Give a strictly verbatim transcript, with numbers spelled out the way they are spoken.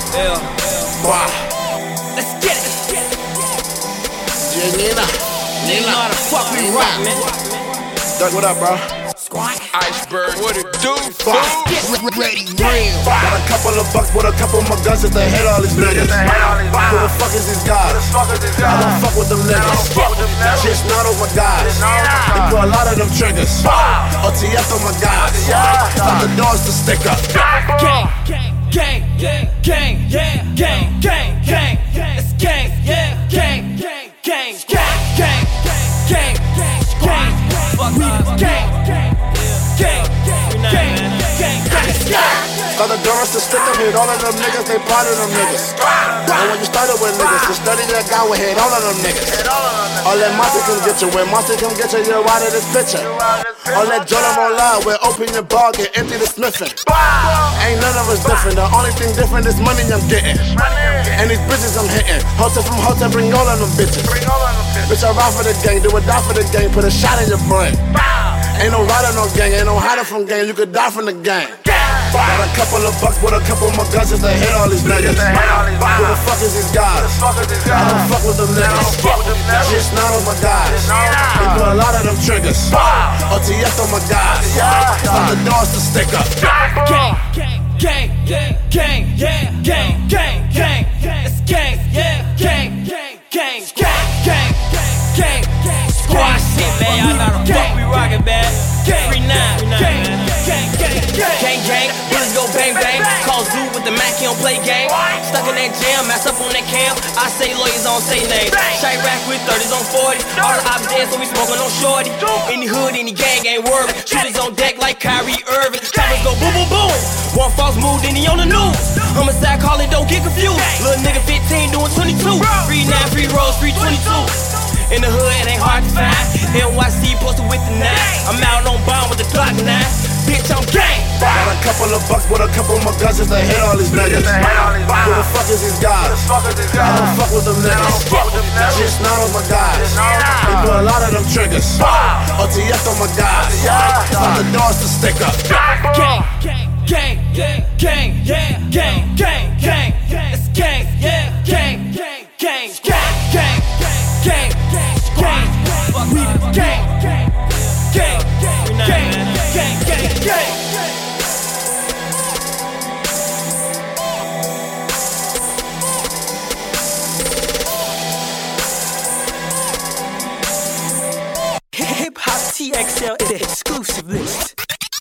Yeah. Wow. Let's get it. Yeah, Nina. Nigga know how the fuck we rock, man. Doug, what up, bro? Squad. Iceberg, what it do? Wow. Ready, real. Got a couple of bucks, but a couple more guns just to hit all these niggas. Who the fuck is these guys? I don't fuck with them niggas. Just not on my guys. They put a lot of them triggers. O T F on my guys. Stop the doors to stick up. Gang, gang, gang, gang, yeah, gang, gang, gang, it's gang, yeah, gang, gang, gang, gang, gang, gang, gang, gang, fuck us, gang, gang, gang, gang, gang, gang. Got the doors to stick up, hit all of them niggas, they part of them niggas. And when you started with niggas, to study that guy would hit all of them niggas. All that Monty can get you, when Monty come get you, you're out of this picture. All that Jordan won't lie, we'll open your bar, get empty the sniffing. Ain't none of us different, the only thing different is money I'm getting. And these bitches I'm hitting, hotel from hotel, bring all of them bitches. Bitch, I ride for the gang, do or die for the gang, put a shot in your brain. Ain't no rider, no gang, ain't no hiding from gang, you could die from the gang. Got a couple of bucks, but a couple more guns just to hit all these niggas. Who the fuck is these guys? I don't fuck with them niggas. Just not on my guys. They put a lot of them triggers. O T F on my guys. Stop the doors to stick up. Gang, gang, gang, gang, yeah, gang, gang, gang, it's gang, yeah, gang, gang, gang, gang, gang, gang, squad shit, man. Y'all know the fuck we rockin', man. Free nine, gang, gang, gang, gang, gang. Bullets go bang bang. Call Zoo with the Mac, he don't play game. Stuck in that jam, mess up on that cam. I say lawyers don't say names. Shy rack with thirties on forty. All the ops dead, so we smoking on shorty. Any hood, any gang ain't worried. Shooters on deck like Kyrie Irving. Choppers go boom, boom, boom. One false move, then he on the news. Homicide, call it, don't get confused. Little nigga fifteen doing twenty-two. Free nine, free rolls, free twenty-two. In the hood, it ain't hard to find. N Y C posted with the nine. I'm out on bond with the Glock nine. Bitch, I'm gang. Got a couple of bucks, but a couple more guns just to hit all these niggas. Who the fuck is these guys? I don't fuck with them niggas. Just not on my guys. They put a lot of them triggers. O T F on my guys. Stop the doors to stick up. Gang, gang, gang, gang, yeah, gang, gang, gang, it's gang, yeah, gang, gang, gang, gang, gang, gang, gang, we the gang, gang, gang, gang, gang, gang, gang. Hip Hop T X L is the exclusive list.